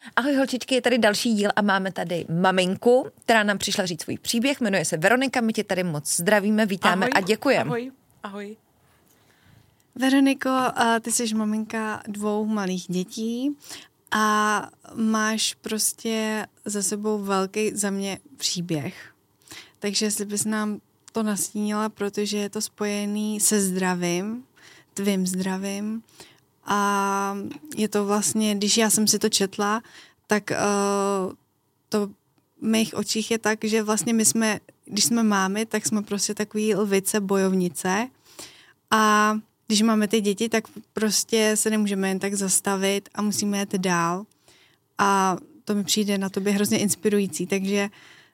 Ahoj holčičky, je tady další díl a máme tady maminku, která nám přišla říct svůj příběh, jmenuje se Veronika, my tě tady moc zdravíme, vítáme a děkujeme. Ahoj. Veroniko, ty jsi maminka 2 malých dětí a máš prostě za sebou velký za mě příběh. Takže jestli bys nám to nastínila, protože je to spojený se zdravím, tvým zdravím. A je to vlastně, když já jsem si to četla, tak to v mých očích je tak, že vlastně my jsme, když jsme mámy, tak jsme prostě takový lvice, bojovnice. A když máme ty děti, tak prostě se nemůžeme jen tak zastavit a musíme jet dál. A to mi přijde na tobě hrozně inspirující, takže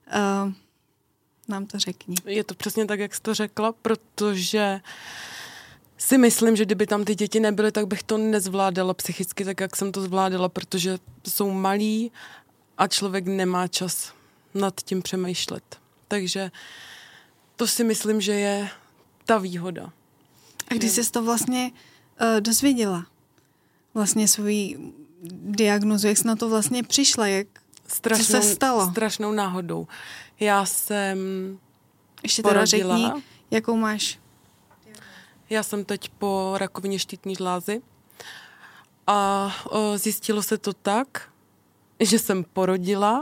nám to řekni. Je to přesně tak, jak jsi to řekla, protože si myslím, že kdyby tam ty děti nebyly, tak bych to nezvládala psychicky, tak jak jsem to zvládala, protože jsou malí a člověk nemá čas nad tím přemýšlet. Takže to si myslím, že je ta výhoda. A když jsi to vlastně dozvěděla? Vlastně svoji diagnozu, jak jsi na to vlastně přišla? Co se stalo? Strašnou náhodou. Já jsem ještě teda řekni, jakou máš? Já jsem teď po rakovině štítné žlázy a zjistilo se to tak, že jsem porodila,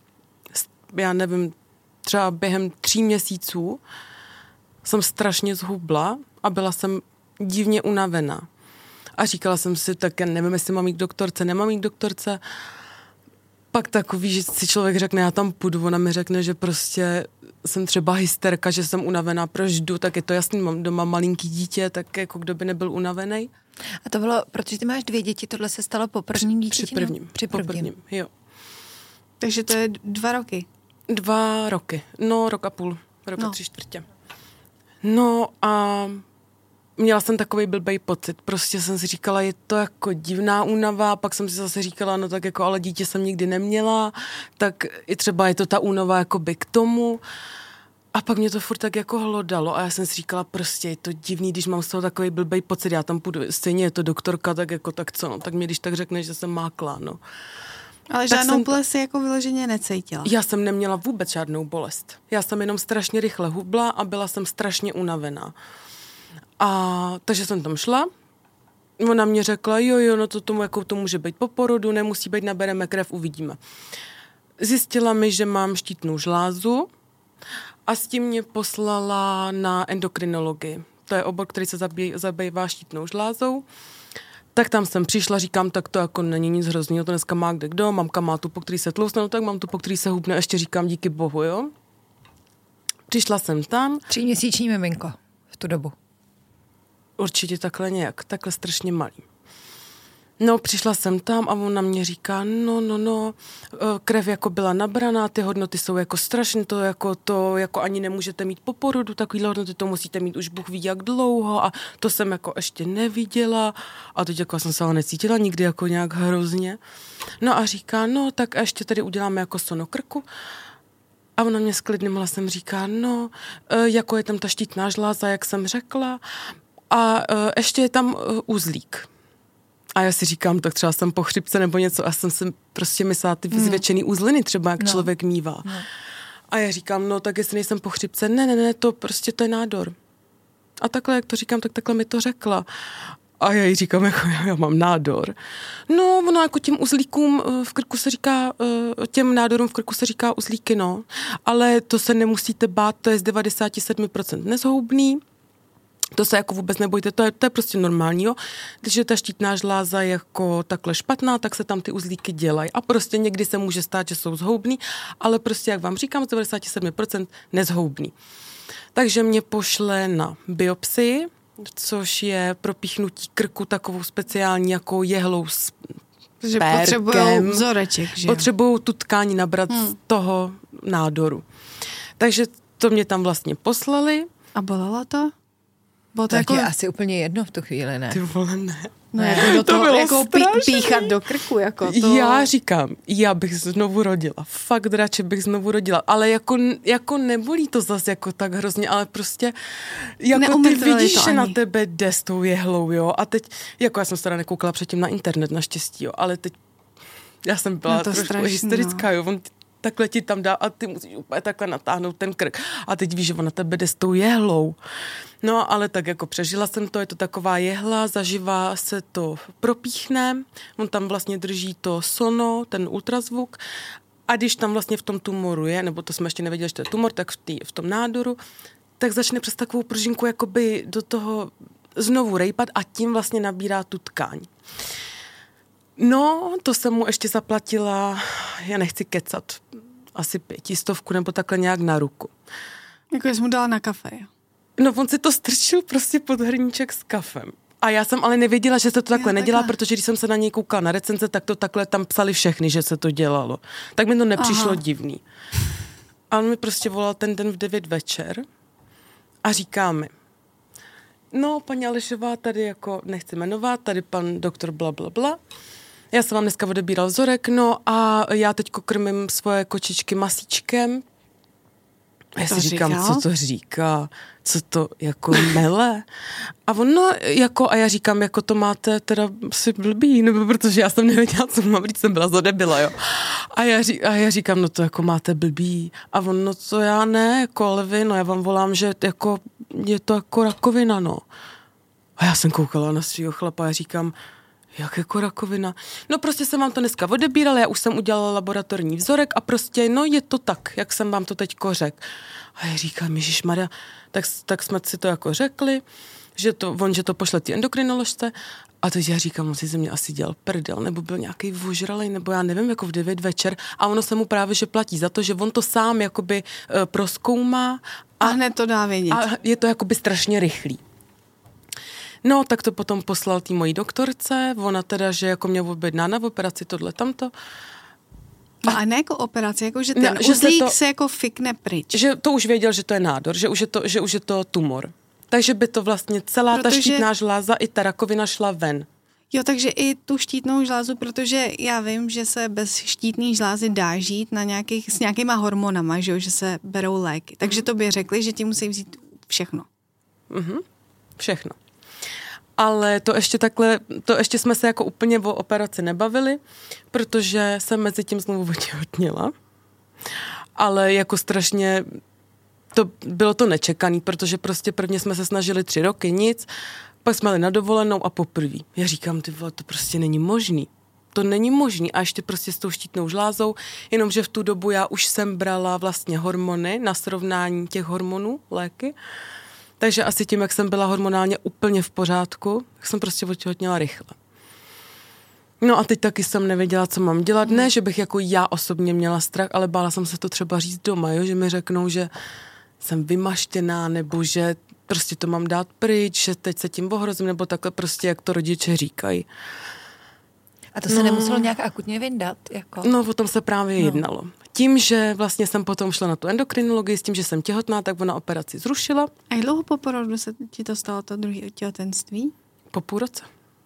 já nevím, třeba během 3 měsíců jsem strašně zhubla a byla jsem divně unavená. A říkala jsem si, tak já nevím, jestli mám jít k doktorce, nemám jít k doktorce. Pak takový, že si člověk řekne, já tam půjdu, ona mi řekne, že prostě jsem třeba hysterka, že jsem unavená, proč jdu, tak je to jasný, mám doma malinký dítě, tak jako kdo by nebyl unavený. A to bylo, protože ty máš 2 děti, tohle se stalo po prvním dítěti? Při prvním, jo. Takže to je 2 roky? 2 roky, no 1,5 roku, rok a 3/4. No a měla jsem takový blbej pocit, prostě jsem si říkala, je to jako divná únava, pak jsem si zase říkala, no tak jako ale dítě jsem nikdy neměla, tak i třeba je to ta únava jakoby k tomu. A pak mě to furt tak jako hlodalo a já jsem si říkala, prostě je to divný, když mám z toho takový blbej pocit, já tam půjdu, stejně je to doktorka, tak jako tak co, no, tak mě když tak řekne, že jsem mákla, no. Ale tak žádnou bolest si jako vyloženě necítila? Já jsem neměla vůbec žádnou bolest. Já jsem jenom strašně rychle hubla a byla jsem strašně unavená. A takže jsem tam šla, ona mě řekla, jo, no to tomu, jako to může být po porodu, nemusí být, nabereme krev, uvidíme. Zjistila mi, že mám štítnou žlázu a s tím mě poslala na endokrinologii. To je obor, který se zabývá štítnou žlázou. Tak tam jsem přišla, říkám, tak to jako není nic hroznýho, to dneska má kde kdo, mamka má tu, po který se tlousne, no tak mám tu, po který se hubne, ještě říkám díky bohu, jo. Přišla jsem tam. 3měsíční miminko v tu dobu. Určitě takhle nějak, takhle strašně malý. No, přišla jsem tam a ona mě říká, no, krev jako byla nabraná, ty hodnoty jsou jako strašné, to jako ani nemůžete mít po porodu, takovýhle hodnoty to musíte mít už Bůh ví jak dlouho a to jsem jako ještě neviděla a teď jako jsem se ale necítila nikdy jako nějak hrozně. No a říká, no tak ještě tady uděláme jako sonokrku. A ona mě s klidným hlasem říká, no, jako je tam ta štítná žláza, jak jsem řekla, a ještě je tam uzlík. A já si říkám, tak třeba jsem po chřipce nebo něco a jsem si prostě myslela ty zvětšený uzliny třeba, jak člověk mívá. No. A já říkám, no tak jestli nejsem po chřipce, ne, to prostě to je nádor. A takhle, jak to říkám, tak takhle mi to řekla. A já jí říkám, jako já mám nádor. No, ono jako těm uzlíkům v krku se říká, těm nádorům v krku se říká uzlíky, no. Ale to se nemusíte bát, to je z 97% nezhoubný. To se jako vůbec nebojte, to je prostě normální, jo. Když je ta štítná žláza jako takhle špatná, tak se tam ty uzlíky dělají. A prostě někdy se může stát, že jsou zhoubný, ale prostě, jak vám říkám, z 97% nezhoubný. Takže mě pošle na biopsii, což je propíchnutí krku takovou speciální jako jehlou s že potřebujou vzoreček, že? Potřebují tu tkání nabrat z toho nádoru. Takže to mě tam vlastně poslali. A bolelo to? Bylo to jako... je asi úplně jedno v tu chvíli, ne? Ty vole, ne. No jako do toho, jako píchat do krku, jako to... Já říkám, já bych znovu rodila. Fakt radši bych znovu rodila. Ale jako nebolí to zase jako tak hrozně, ale prostě jako ty vidíš, že na tebe jde s tou jehlou, jo. A teď, jako já jsem se teda nekoukala předtím na internet, naštěstí, jo. Ale teď Já jsem byla trošku hysterická, jo, on takhle ti tam dá a ty musíš úplně takhle natáhnout ten krk. A teď víš, že ona tebe jde s tou jehlou. No, ale tak jako přežila jsem to, je to taková jehla, zaživa se to propíchne, on tam vlastně drží to sono, ten ultrazvuk a když tam vlastně v tom tumoru je, nebo to jsme ještě nevěděli, že to je tumor, tak v tom nádoru, tak začne přes takovou pružinku jakoby do toho znovu rejpat a tím vlastně nabírá tu tkáň. No, to jsem mu ještě zaplatila, já nechci kecat, asi 500 nebo takhle nějak na ruku. Jako jsi mu dala na kafe, jo? No, on si to strčil prostě pod hrníček s kafem. A já jsem ale nevěděla, že se to takhle nedělá, protože když jsem se na něj koukala na recenze, tak to takhle tam psali všechny, že se to dělalo. Tak mi to nepřišlo divný. A on mi prostě volal ten den v 9 večer a říká mi, no, paní Alešová, tady jako nechci jmenovat, tady pan doktor bla, bla, bla. Já jsem vám dneska odebíral vzorek, no a já teďko krmím svoje kočičky masíčkem. A já si říkám, co to říká, co to jako mele. A on, no, jako, a já říkám, jako to máte teda si blbý, nebo protože já jsem nevěděla, co mám říct, jsem byla zodebila, jo. A já říkám, no to jako máte blbý. A on, no to já ne, jako, ale vy, no já vám volám, že jako je to jako rakovina, no. A já jsem koukala na svýho chlapa a říkám, jak jako rakovina? No prostě jsem vám to dneska odebírala, já už jsem udělala laboratorní vzorek a prostě, no je to tak, jak jsem vám to teďko řekl. A já říkám, ježišmarja, tak jsme si to jako řekli, že to pošle ty endokrinoložce a teď já říkám, on si ze mě asi dělal prdel, nebo byl nějaký vožralej, nebo já nevím, jako v 9 večer a ono se mu právě, že platí za to, že on to sám jakoby prozkoumá. A hned to dá vědět. A je to jakoby strašně rychlý. No, tak to potom poslal tý mojí doktorce, ona teda, že jako mě objedná na operaci tohle tamto. A ne jako operaci, jako že ten uzlík se jako fikne pryč. Že to už věděl, že to je nádor, že už je to tumor. Takže by to vlastně celá ta štítná žláza i ta rakovina šla ven. Jo, takže i tu štítnou žlázu, protože já vím, že se bez štítné žlázy dá žít s nějakýma hormonama, že se berou léky. Takže to by řekli, že ti musí vzít všechno. Všechno. Ale to ještě jsme se jako úplně o operaci nebavili, protože jsem mezi tím znovu otěhotněla. Ale jako strašně, bylo to nečekaný, protože prostě prvně jsme se snažili 3 roky, nic, pak jsme jeli na dovolenou a poprvé. Já říkám, ty vole, to prostě není možný. To není možný. A ještě prostě s tou štítnou žlázou, jenomže v tu dobu já už jsem brala vlastně hormony na srovnání těch hormonů, léky. Takže asi tím, jak jsem byla hormonálně úplně v pořádku, tak jsem prostě otěhotněla rychle. No a teď taky jsem nevěděla, co mám dělat. Ne, že bych jako já osobně měla strach, ale bála jsem se to třeba říct doma, jo? Že mi řeknou, že jsem vymaštěná, nebo že prostě to mám dát pryč, že teď se tím ohrozím, nebo takhle prostě, jak to rodiče říkají. A to se nemuselo nějak akutně vyndat? Jako? No, o tom se právě jednalo. Tím, že vlastně jsem potom šla na tu endokrinologii, s tím, že jsem těhotná, tak ona operaci zrušila. A jak dlouho po porodu se ti to stalo, to druhé těhotenství? Po půl roce.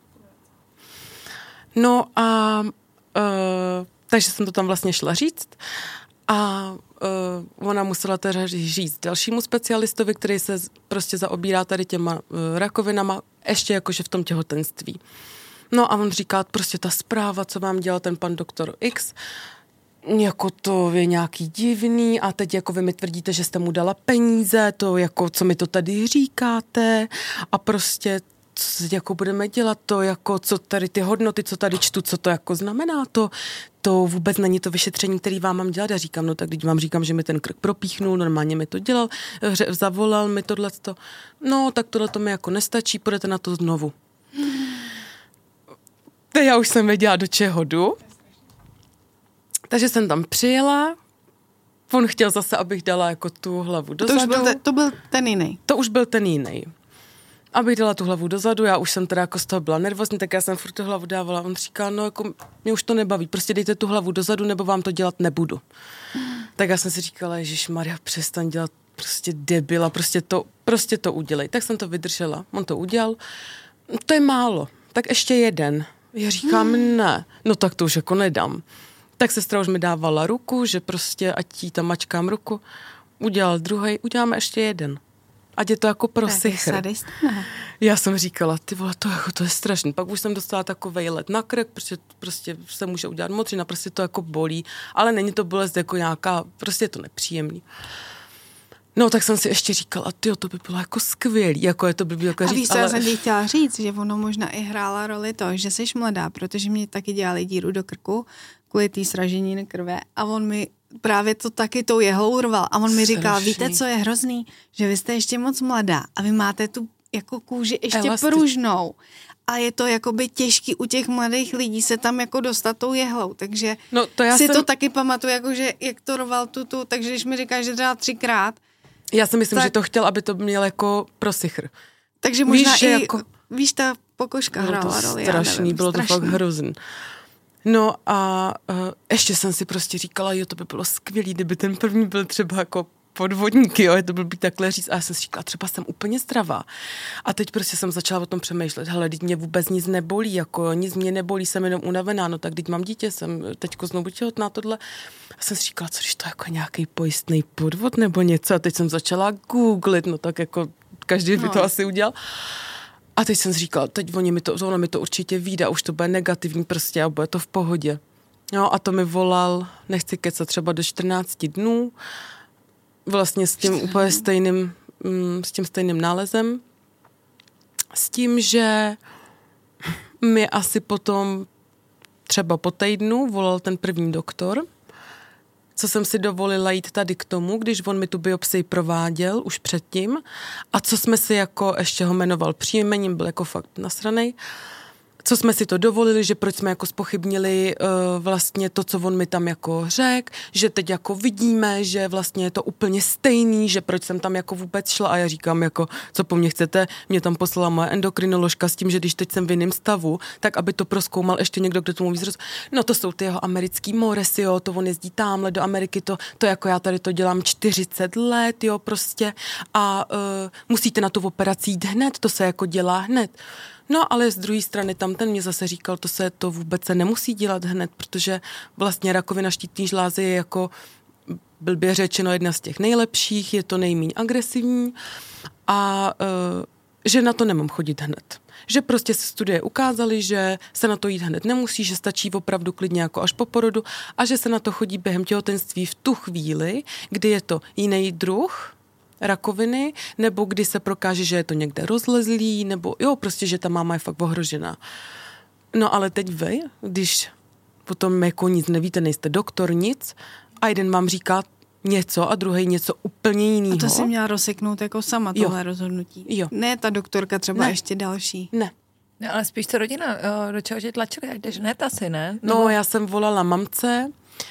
No a takže jsem to tam vlastně šla říct a ona musela teda říct dalšímu specialistovi, který se prostě zaobírá tady těma rakovinama, ještě jakože v tom těhotenství. No a on říká, prostě ta zpráva, co vám dělal ten pan doktor X, jako to je nějaký divný a teď jako vy mi tvrdíte, že jste mu dala peníze, to jako, co mi to tady říkáte a prostě co jako budeme dělat, to jako, co tady ty hodnoty, co tady čtu, co to jako znamená, to vůbec není to vyšetření, který vám mám dělat. Já říkám, no tak když vám říkám, že mi ten krk propíchnul, normálně mi to dělal, zavolal mi tohleto, no tak tohleto mi jako nestačí, půjdete na to znovu. Já už jsem věděla, do čeho jdu. Takže jsem tam přijela. On chtěl zase, abych dala jako tu hlavu dozadu. To byl ten jiný. To už byl ten jiný. Abych dala tu hlavu dozadu, já už jsem teda jako z toho byla nervózní, tak já jsem furt tu hlavu dávala. On říká, no jako mě už to nebaví, prostě dejte tu hlavu dozadu, nebo vám to dělat nebudu. Tak já jsem si říkala, ježišmarja, přestaň dělat prostě debila, prostě to udělej. Tak jsem to vydržela, on to udělal. To je málo, tak ještě jeden. Já říkám, ne, no tak to už jako nedám. Tak sestra už mi dávala ruku, že prostě ať jí tam mačkám ruku. Udělal druhej, uděláme ještě jeden. Ať je to jako pro To je sichr. sadist, ne? Já jsem říkala, ty vole, to je strašný. Pak už jsem dostala takovej let na krk, protože prostě se může udělat motřina, prostě to jako bolí, ale není to bolest jako nějaká, prostě je to nepříjemný. No, tak jsem si ještě říkala, tyjo, to by bylo jako skvělý, jako je to by bylo jako A říct, víš, co já jsem ti chtěla říct, že ono možná i hrála roli to, že jsi mladá, protože mě taky dělali díru do krku kvůli té sraženiny krve a on mi právě to taky tou jehlou urval a on mi říkal, Strašný. víte, co je hrozný, že vy jste ještě moc mladá a vy máte tu jako kůži ještě Elastic. pružnou a je to jakoby těžký u těch mladých lidí se tam jako dostat tou jehlou, takže No, to já si jsem- to taky pamatuju, jakože jak to rval tu, takže když mi říkáš, že dá 3krát, Já si myslím, tak- že to chtěl, aby to měl jako pro sichr. takže možná Víš, že i, jako- víš, ta pokožka Bylo to hrála roli, já strašný, nevím, bylo to strašný. fakt hrozný. No a ještě jsem si prostě říkala, jo, to by bylo skvělý, kdyby ten první byl třeba jako podvodník, jo, je to byl být takhle říct. A já jsem si říkala, třeba jsem úplně zdravá. A teď prostě jsem začala o tom přemýšlet, hele, teď mě vůbec nic nebolí, jako nic mě nebolí, jsem jenom unavená, no tak teď mám dítě, jsem teďko znovu těhotná tohle. A jsem si říkala, co když to jako nějaký pojistný podvod nebo něco. A teď jsem začala googlit, no tak jako každý by to asi udělal. A teď jsem si říkala, teď ono mi to určitě vyjde, už to bude negativní prostě a bude to v pohodě. No a to mi volal, nechci kecat, třeba do 14 dnů, vlastně s tím úplně stejným, s tím stejným nálezem, s tím, že mi asi potom třeba po týdnu volal ten první doktor, co jsem si dovolila jít tady k tomu, když on mi tu biopsii prováděl už předtím a co jsme si jako, ještě ho jmenoval příjmením, byl jako fakt nasranej, co jsme si to dovolili, že proč jsme jako zpochybnili vlastně to, co on mi tam jako řekl, že teď jako vidíme, že vlastně je to úplně stejný, že proč jsem tam jako vůbec šla a já říkám jako, co po mně chcete, mě tam poslala moje endokrinoložka s tím, že když teď jsem v jiném stavu, tak aby to prozkoumal ještě někdo, kdo tomu víc no to jsou ty jeho americký moresy, jo, to on jezdí tamhle do Ameriky, to jako já tady to dělám 40 let, jo, prostě a musíte na tu operaci jít hned, to se jako dělá hned. No, ale z druhé strany tam ten mě zase říkal, to vůbec se nemusí dělat hned, protože vlastně rakovina štítné žlázy je jako blbě řečeno jedna z těch nejlepších, je to nejméně agresivní a že na to nemám chodit hned. Že prostě se studie ukázaly, že se na to jít hned nemusí, že stačí opravdu klidně jako až po porodu a že se na to chodí během těhotenství v tu chvíli, kdy je to jiný druh rakoviny, nebo kdy se prokáže, že je to někde rozlezlý, nebo jo, prostě, že ta máma je fakt ohrožená. No ale teď vy, když potom jako nic nevíte, nejste doktor, nic, a jeden vám říká něco a druhý něco úplně jiného. A to si měla rozseknout jako sama tohle rozhodnutí. Jo. Ne ta doktorka třeba Ne. ještě další. Ne. No, ale spíš to rodina, do čeho tě tlačili, ať jdeš hned asi, ne? No, já jsem volala mamce,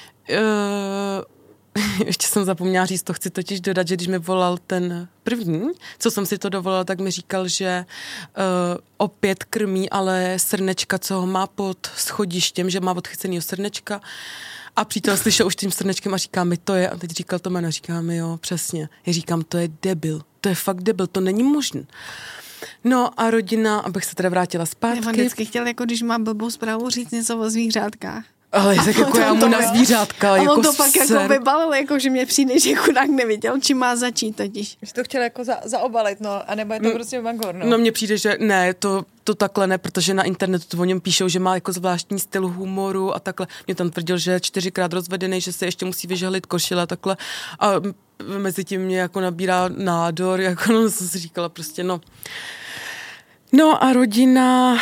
ještě jsem zapomněla říct, to chci totiž dodat, že když mi volal ten první, co jsem si to dovolila, tak mi říkal, že opět krmí, ale srnečka, co ho má pod schodištěm, že má odchycenýho srnečka a přítel slyšel už tím srnečkem a říká mi, to je, a teď říkal to jméno, říká mi, jo, přesně. Já říkám, to je debil, to je fakt debil, to není možné. No a rodina, abych se teda vrátila zpátky. On vždycky chtěl, jako když má blbou zprávu, říct něco o zvířátkách. Ale tak jako já mu to na bylo. zvířátka, A jako on to pak ser. jako vybalil, jako že mě přijde, že chudák nevěděl, čím má začít totiž. Že to chtěl jako zaobalit, no, a nebo je to prostě magor, no. No mně přijde, že ne, to takhle ne, protože na internetu to o něm píšou, že má jako zvláštní styl humoru a takhle. Mě tam tvrdil, že je 4krát rozvedený, že se ještě musí vyžehlit košile a takhle. A mezi tím mě jako nabírá nádor, jako no, jsem si říkala prostě, no. No a rodina,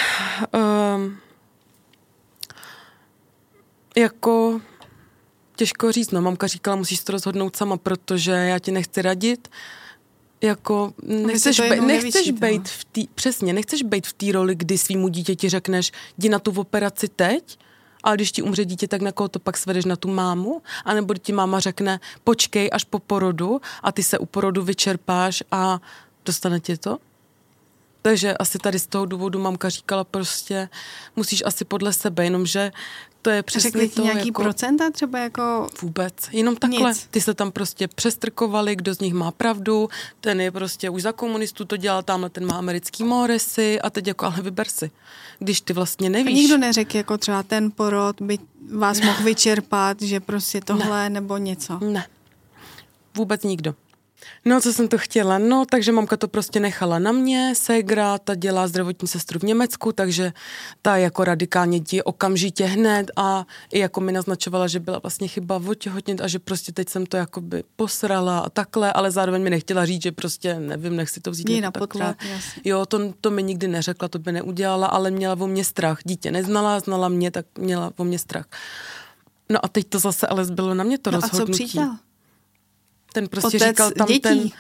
jako těžko říct, no, mamka říkala, musíš to rozhodnout sama, protože já ti nechci radit, jako nechceš bejt v té, přesně, nechceš bejt v té roli, kdy svýmu dítěti řekneš, jdi na tu operaci teď, ale když ti umře dítě, tak na koho to pak svedeš, na tu mámu? A nebo ti máma řekne, počkej až po porodu a ty se u porodu vyčerpáš a dostane tě to? Takže asi tady z toho důvodu mamka říkala prostě, musíš asi podle sebe, jenomže to je přesně řekli ti to nějaký jako... procenta třeba jako... Vůbec, jenom takhle. Nic. Ty se tam prostě přestrkovali, kdo z nich má pravdu, ten je prostě už za komunistů to dělal, tamhle ten má americký moresy a teď jako ale vyber si, když ty vlastně A nevíš. nikdo neřekl, jako třeba ten porod by vás mohl vyčerpat, že prostě tohle nebo něco. Ne, vůbec nikdo. No, co jsem to chtěla? No, takže mamka to prostě nechala na mě, ségra, ta dělá zdravotní sestru v Německu, takže ta jako radikálně dí okamžitě hned a i jako mi naznačovala, že byla vlastně chyba otěhotnět a že prostě teď jsem to jakoby posrala a takhle, ale zároveň mi nechtěla říct, že prostě nevím, nechci to vzít jako takhle. Jo, to mi nikdy neřekla, to by neudělala, ale měla o mě strach. Dítě neznala, znala mě, tak měla o mě strach. No a teď to zase ale zbylo na mě to rozhodnutí. A co přítel? Ten prostě Otec říkal tam dětí.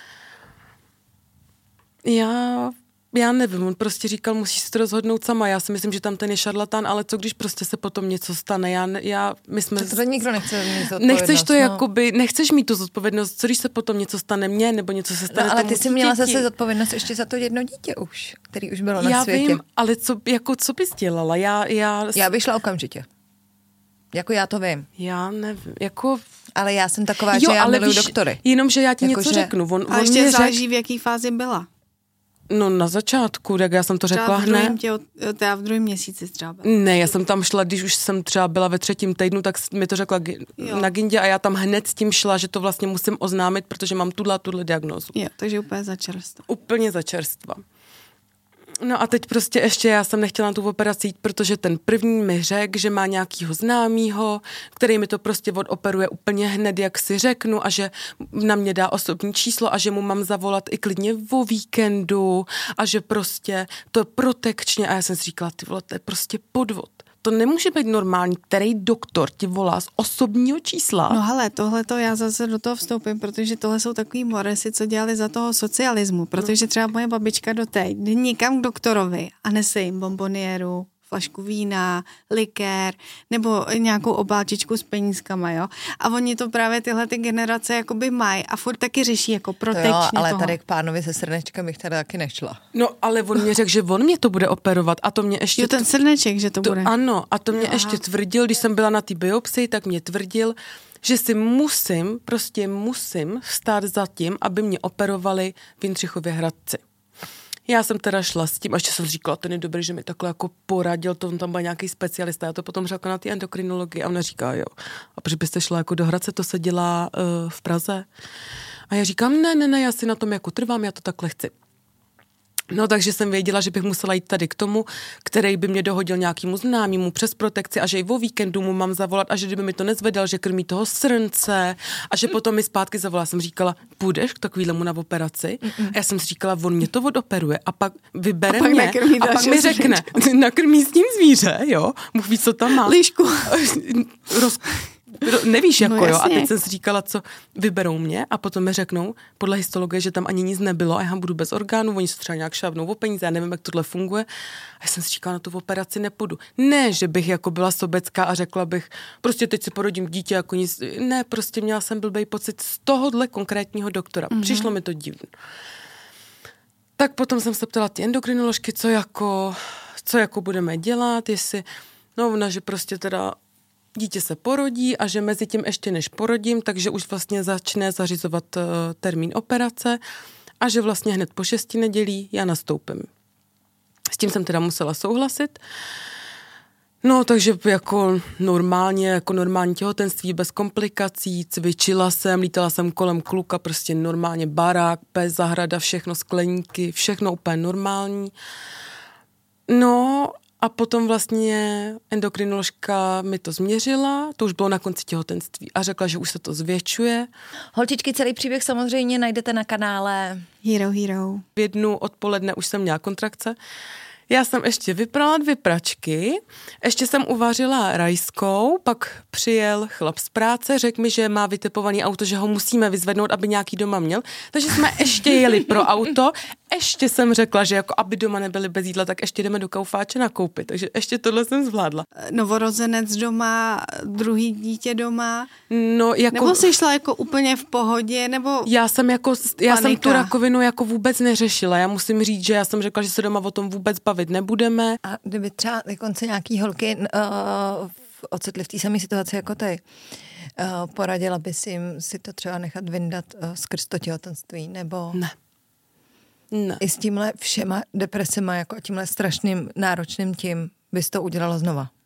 Já nevím, on prostě říkal, musíš si to rozhodnout sama. Já si myslím, že tam ten je šarlatán, ale co když prostě se potom něco stane? My jsme... To nikdo nechce mít zodpovědnost. Nechceš to jakoby, nechceš mít tu zodpovědnost, co když se potom něco stane mně, nebo něco se stane ale tomu ty jsi měla zase zodpovědnost ještě za to jedno dítě už, který už bylo na světě. Já vím, ale co bys dělala? Já bych šla okamžitě. Jako já to vím. Já nevím, jako... Ale já jsem taková, že já miluju doktory. Jenomže já ti něco řeknu. A ještě záleží, v jaký fázi byla. No na začátku, tak já jsem to řekla hned. V druhém měsíci třeba byla. Ne, já jsem tam šla, když už jsem třeba byla ve 3. týdnu, tak mi to řekla na Gindě a já tam hned s tím šla, že to vlastně musím oznámit, protože mám tuhle diagnózu. Jo, takže úplně za čerstva. Úplně za čerstva. No a teď prostě ještě já jsem nechtěla na tu operaci jít, protože ten první mi řekl, že má nějakýho známýho, který mi to prostě odoperuje úplně hned, jak si řeknu a že na mě dá osobní číslo a že mu mám zavolat i klidně o víkendu a že prostě to je protekčně a já jsem si říkala, ty vole, to je prostě podvod. To nemůže být normální, který doktor ti volá z osobního čísla. No hele, tohleto já zase do toho vstoupím, protože tohle jsou takový moresy, co dělali za toho socialismu, protože třeba moje babička doteď jde někam k doktorovi a nese jim bonboniéru, flašku vína, likér nebo nějakou obálčičku s penízkama, jo. A oni to právě tyhle ty generace jakoby mají a furt taky řeší jako protekčně jo, ale toho. tady k pánovi se srdečkem bych tady taky nešla. No, ale on mě řekl, že on mě to bude operovat a to mě ještě... Jo, ten srdeček, že to bude. Ano, a to mě ještě tvrdil, když jsem byla na té biopsii, tak mě tvrdil, že si musím stát za tím, aby mě operovali v Jindřichově Hradci. Já jsem teda šla s tím a ještě jsem říkala, ten je dobrý, že mi takhle jako poradil, to on tam byl nějaký specialista, já to potom řekla na té endokrinologii a ona říká, jo, a proč byste šla jako do Hradce, to se dělá v Praze. A já říkám, ne, já si na tom jako trvám, já to takhle chci. No, takže jsem věděla, že bych musela jít tady k tomu, který by mě dohodil nějakému známému přes protekci a že i o víkendu mu mám zavolat a že kdyby mi to nezvedal, že krmí toho srnce a že potom mi zpátky zavolala. Jsem říkala, půjdeš k takovýhlemu na operaci? A já jsem si říkala, on mě to odoperuje a pak vybere mě a pak mi řekne, nakrmí s ním zvíře, jo? Bůh ví, co tam má. Líšku. Nevíš, jako no, jo. A teď jsem si říkala, co vyberou mě a potom mi řeknou podle histologie, že tam ani nic nebylo a já budu bez orgánů, oni se třeba nějak šáhnou o peníze, já nevím, jak tohle funguje. A já jsem si říkala, na tu operaci nepůjdu. Ne, že bych jako byla sobecká a řekla bych, prostě teď si porodím dítě, jako nic. Ne, prostě měla jsem blbej pocit z tohohle konkrétního doktora. Přišlo mi to divné. Tak potom jsem se ptala ty endokrinoložky, co jako budeme dělat, jestli, no ona, že prostě teda dítě se porodí a že mezi tím ještě než porodím, takže už vlastně začne zařizovat termín operace a že vlastně hned po 6 nedělí já nastoupím. S tím jsem teda musela souhlasit. No, takže jako normální těhotenství, bez komplikací, cvičila jsem, lítala jsem kolem kluka, prostě normálně barák, pes, zahrada, všechno, skleníky, všechno úplně normální. No, a potom vlastně endokrinoložka mi to změřila, to už bylo na konci těhotenství a řekla, že už se to zvětšuje. Holčičky, celý příběh samozřejmě najdete na kanále Hero. V 1 odpoledne už jsem měla kontrakce. Já jsem ještě vyprala 2 pračky, ještě jsem uvařila rajskou, pak přijel chlap z práce, řekl mi, že má vytipovaný auto, že ho musíme vyzvednout, aby nějaký doma měl. Takže jsme ještě jeli pro auto, ještě jsem řekla, že jako aby doma nebyli bez jídla, tak ještě jdeme do Kaufáče nakoupit. Takže ještě tohle jsem zvládla. Novorozenec doma, druhý dítě doma. No, jako... Nebo jsi šla jako úplně v pohodě, nebo Já jsem tu rakovinu jako vůbec neřešila. Já musím říct, že já jsem řekla, že se doma o tom vůbec bavit nebudeme. A kdyby třeba dokonce nějaký holky ocitly v té samé situaci jako ty, poradila bys jim si to třeba nechat vyndat skrz to těhotenství, nebo... Ne. I s tímhle všema depresema, jako tímhle strašným náročným tím, bys to udělala znova?